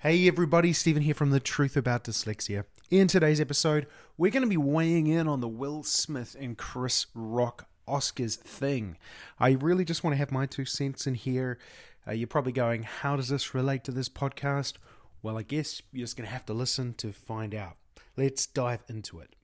Hey everybody, Stephen here from The Truth About Dyslexia. In today's episode, we're going to be weighing in on the Will Smith and Chris Rock Oscars thing. I really just want to have my 2 cents in here. You're probably going, how does this relate to this podcast? Well, I guess you're just going to have to listen to find out. Let's dive into it.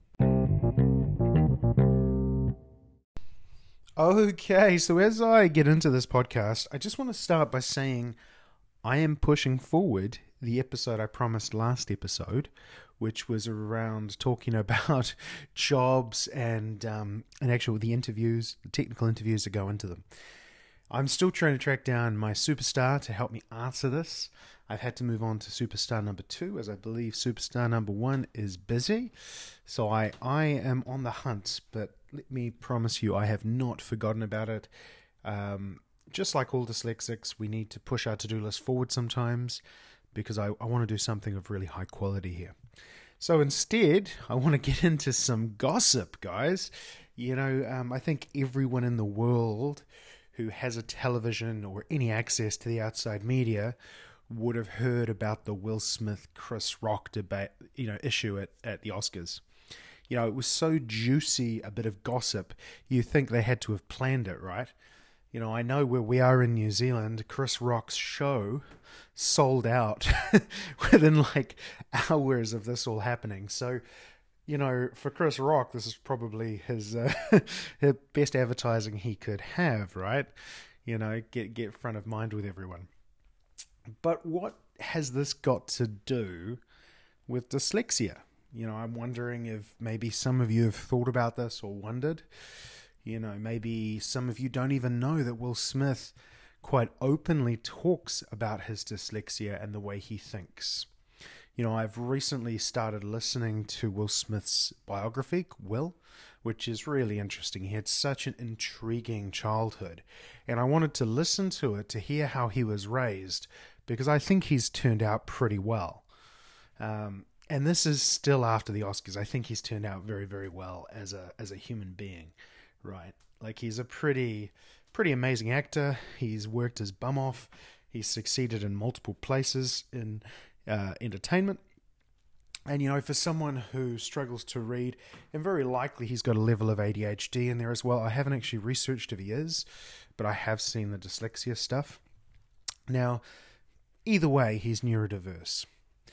Okay, so as I get into this podcast, I just want to start by saying I am pushing forward the episode I promised last episode, which was around talking about jobs and actually the interviews, the technical interviews that go into them. I'm still trying to track down my superstar to help me answer this. I've had to move on to superstar number 2, as I believe superstar number 1 is busy. So I am on the hunt, but let me promise you I have not forgotten about it. Just like all dyslexics, we need to push our to-do list forward sometimes because I want to do something of really high quality here. So instead, I want to get into some gossip, guys. You know, I think everyone in the world who has a television or any access to the outside media would have heard about the Will Smith, Chris Rock debate, issue at the Oscars. You know, it was so juicy, a bit of gossip, you think they had to have planned it, right? You know, I know where we are in New Zealand, Chris Rock's show sold out within like hours of this all happening. So, you know, for Chris Rock, this is probably his best advertising he could have, right? You know, get front of mind with everyone. But what has this got to do with dyslexia? You know, I'm wondering if maybe some of you have thought about this or wondered. You know, maybe some of you don't even know that Will Smith quite openly talks about his dyslexia and the way he thinks. You know, I've recently started listening to Will Smith's biography, Will, which is really interesting. He had such an intriguing childhood, and I wanted to listen to it to hear how he was raised, because I think he's turned out pretty well. And this is still after the Oscars. I think he's turned out very, very well as a human being. Right, like he's a pretty amazing actor. He's worked his bum off. He's succeeded in multiple places in entertainment. And, you know, for someone who struggles to read, and very likely he's got a level of ADHD in there as well. I haven't actually researched if he is, but I have seen the dyslexia stuff. Now, either way, he's neurodiverse.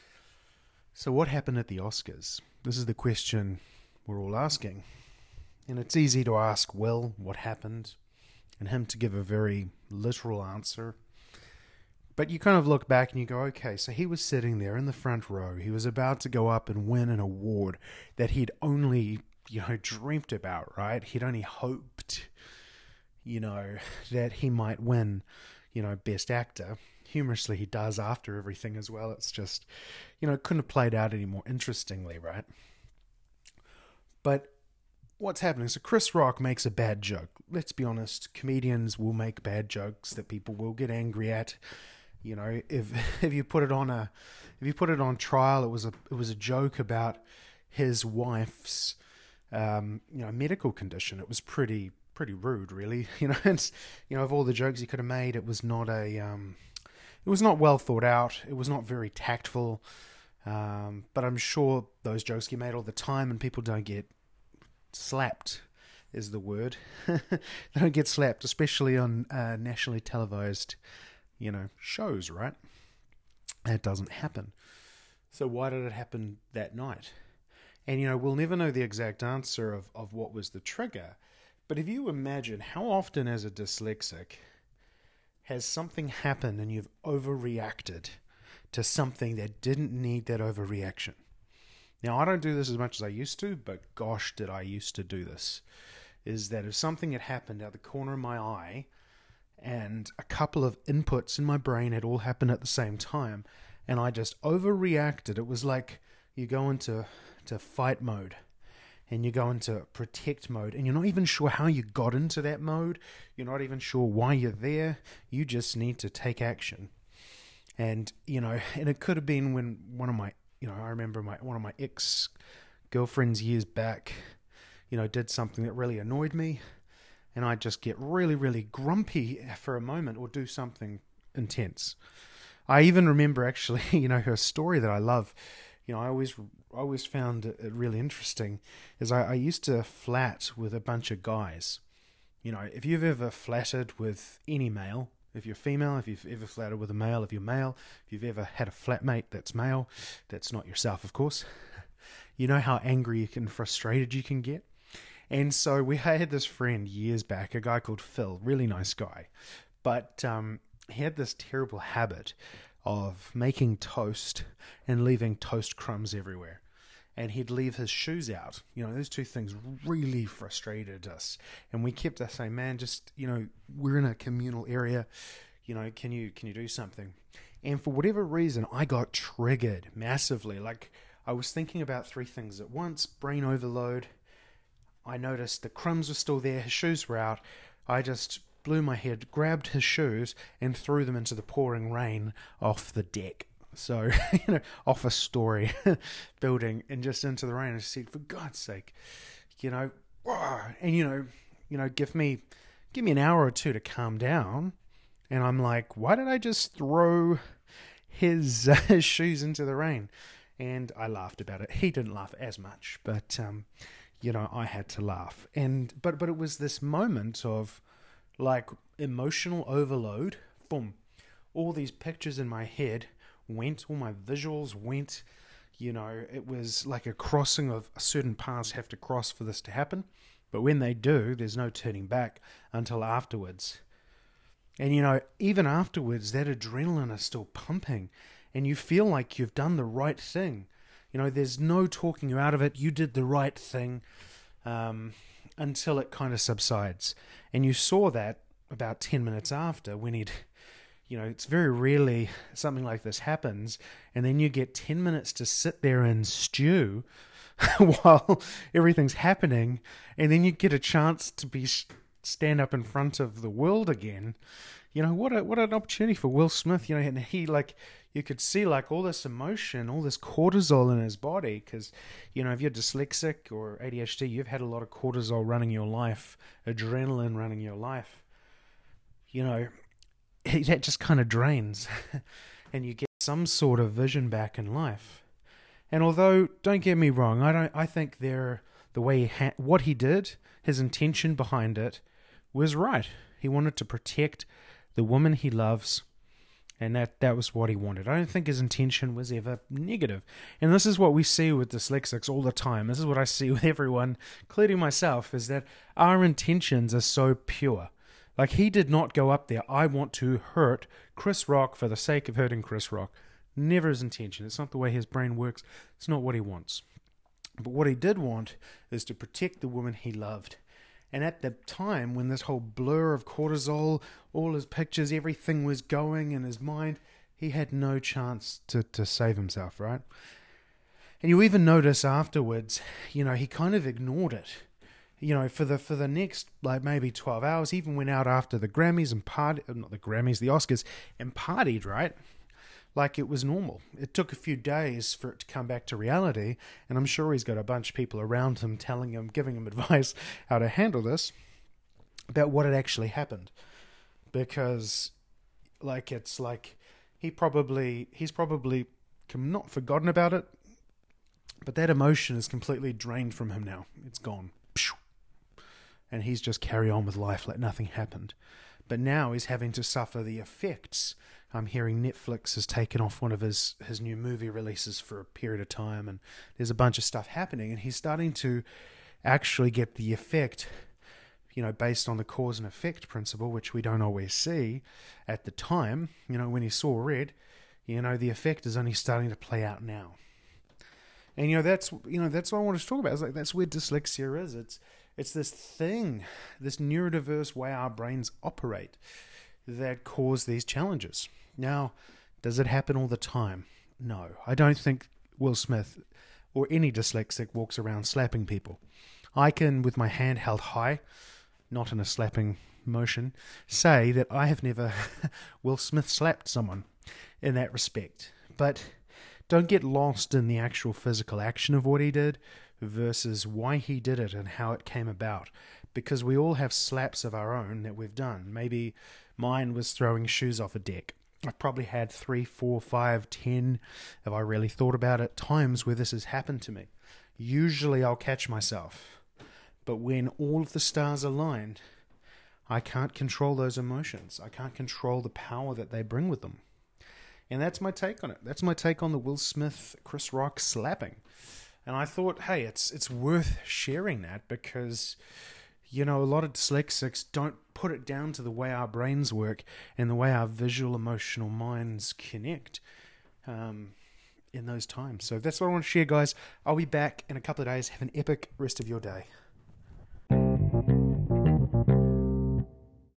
So what happened at the Oscars? This is the question we're all asking. And it's easy to ask Will what happened and him to give a very literal answer. But you kind of look back and you go, okay, so he was sitting there in the front row. He was about to go up and win an award that he'd only, dreamt about, right? He'd only hoped, that he might win, Best Actor. Humorously, he does after everything as well. It's just, it couldn't have played out any more interestingly, right? But what's happening? So Chris Rock makes a bad joke. Let's be honest, comedians will make bad jokes that people will get angry at. You know, if you put it on trial, it was a joke about his wife's medical condition. It was pretty rude, really. Of all the jokes he could have made, it was not well thought out. It was not very tactful. But I'm sure those jokes get made all the time, and people don't get slapped is the word. They don't get slapped, especially on nationally televised, shows, right? That doesn't happen. So why did it happen that night? And, we'll never know the exact answer of what was the trigger. But if you imagine how often as a dyslexic has something happened and you've overreacted to something that didn't need that overreaction. Now, I don't do this as much as I used to, but gosh, did I used to do this. Is that if something had happened out the corner of my eye and a couple of inputs in my brain had all happened at the same time and I just overreacted, it was like you go into fight mode and you go into protect mode and you're not even sure how you got into that mode. You're not even sure why you're there. You just need to take action. And, and it could have been when one of my I remember one of my ex-girlfriends years back, did something that really annoyed me, and I'd just get really, really grumpy for a moment or do something intense. I even remember actually, her story that I love. I always found it really interesting. Is I used to flat with a bunch of guys. If you've ever flattered with any male, if you're female, if you've ever flattered with a male, if you're male, if you've ever had a flatmate that's male, that's not yourself, of course. You know how angry and frustrated you can get. And so we had this friend years back, a guy called Phil, really nice guy. But he had this terrible habit of making toast and leaving toast crumbs everywhere. And he'd leave his shoes out. Those two things really frustrated us. And we kept saying, man, just, we're in a communal area. Can you do something? And for whatever reason, I got triggered massively. Like, I was thinking about three things at once, brain overload. I noticed the crumbs were still there, his shoes were out. I just blew my head, grabbed his shoes, and threw them into the pouring rain off the deck. So, off a story building and just into the rain. I said, for God's sake, and give me an hour or two to calm down. And I'm like, why did I just throw his shoes into the rain? And I laughed about it. He didn't laugh as much, but I had to laugh. But it was this moment of like emotional overload. Boom, all these pictures in my head went, all my visuals went. It was like a crossing of certain paths have to cross for this to happen. But when they do, there's no turning back until afterwards. And even afterwards, that adrenaline is still pumping. And you feel like you've done the right thing. There's no talking you out of it. You did the right thing until it kind of subsides. And you saw that about 10 minutes after when he'd, it's very rarely something like this happens. And then you get 10 minutes to sit there and stew while everything's happening. And then you get a chance to stand up in front of the world again. What an opportunity for Will Smith, and he, like, you could see like all this emotion, all this cortisol in his body, because, if you're dyslexic or ADHD, you've had a lot of cortisol running your life, adrenaline running your life. That just kind of drains and you get some sort of vision back in life. And although, don't get me wrong, I think what he did, his intention behind it was right. He wanted to protect the woman he loves, and that was what he wanted. I don't think his intention was ever negative. And this is what we see with dyslexics all the time. This is what I see with everyone, including myself, is that our intentions are so pure. Like, he did not go up there, I want to hurt Chris Rock for the sake of hurting Chris Rock. Never his intention. It's not the way his brain works. It's not what he wants. But what he did want is to protect the woman he loved. And at the time when this whole blur of cortisol, all his pictures, everything was going in his mind, he had no chance to save himself, right? And you even notice afterwards, he kind of ignored it. For the next, like, maybe 12 hours, he even went out after the Grammys and not the Grammys, the Oscars, and partied, right? Like it was normal. It took a few days for it to come back to reality, and I'm sure he's got a bunch of people around him telling him, giving him advice how to handle this, about what had actually happened. Because, like, it's like he's probably not forgotten about it, but that emotion is completely drained from him now. It's gone. And he's just carry on with life like nothing happened. But now he's having to suffer the effects. I'm hearing Netflix has taken off one of his new movie releases for a period of time, and there's a bunch of stuff happening, and he's starting to actually get the effect, based on the cause and effect principle, which we don't always see at the time. When he saw red, the effect is only starting to play out now. And that's what I wanted to talk about. It's like, that's where dyslexia is. It's this thing, this neurodiverse way our brains operate that cause these challenges. Now, does it happen all the time? No. I don't think Will Smith or any dyslexic walks around slapping people. I can, with my hand held high, not in a slapping motion, say that I have never Will Smith slapped someone in that respect. But don't get lost in the actual physical action of what he did versus why he did it and how it came about. Because we all have slaps of our own that we've done. Maybe mine was throwing shoes off a deck. I've probably had 3, 4, 5, 10, if I really thought about it, times where this has happened to me. Usually I'll catch myself. But when all of the stars aligned, I can't control those emotions. I can't control the power that they bring with them. And that's my take on it. That's my take on the Will Smith, Chris Rock slapping. And I thought, hey, it's worth sharing that because, you know, a lot of dyslexics don't put it down to the way our brains work and the way our visual, emotional minds connect in those times. So that's what I want to share, guys. I'll be back in a couple of days. Have an epic rest of your day.